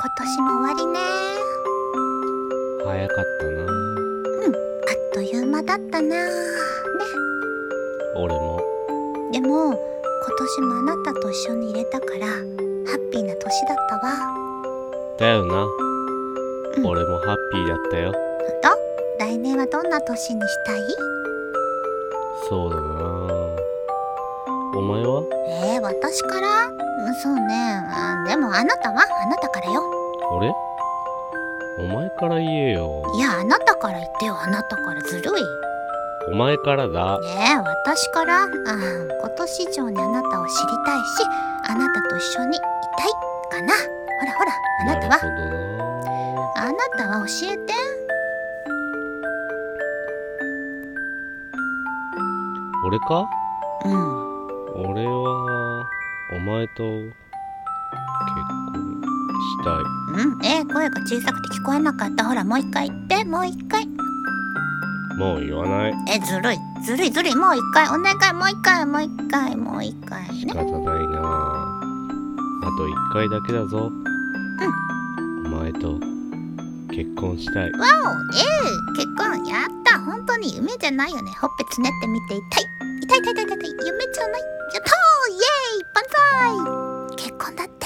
年も終わりね。 早かったな。 あっという間だったなね。 俺も。 でも今年もあなたと一緒にいれたからハッピーな年だったわ。 だよな。俺もハッピーだったよ。 来年はどんな年にしたい？ そうだな。お前は？ 私から？そうね。でもあなたは？あなたからよ。 俺？お前から言えよ。 いや、あなたから言ってよ。あなたから。ずるい。 お前からだ。 私から？今年以上にあなたを知りたいし、あなたと一緒にいたいかな。ほらほら、あなたは？ なるほどな。 あなたは教えて。 俺か？ うん。 俺はお前と結婚したい。 声が小さくて聞こえなかった。ほら、もう一回言って。もう一回。 もう言わない。 ずるいずるいずるい。もう一回お願い。もう一回もう一回もう一回仕ね。 方ないな。あと一回だけだぞ。お前と結婚したい。 わお、結婚やった。本当に夢じゃないよね。ほっぺつねってみて痛い痛い痛い痛い痛い。夢じゃない。やったー、イエーイ、万歳。結婚だって。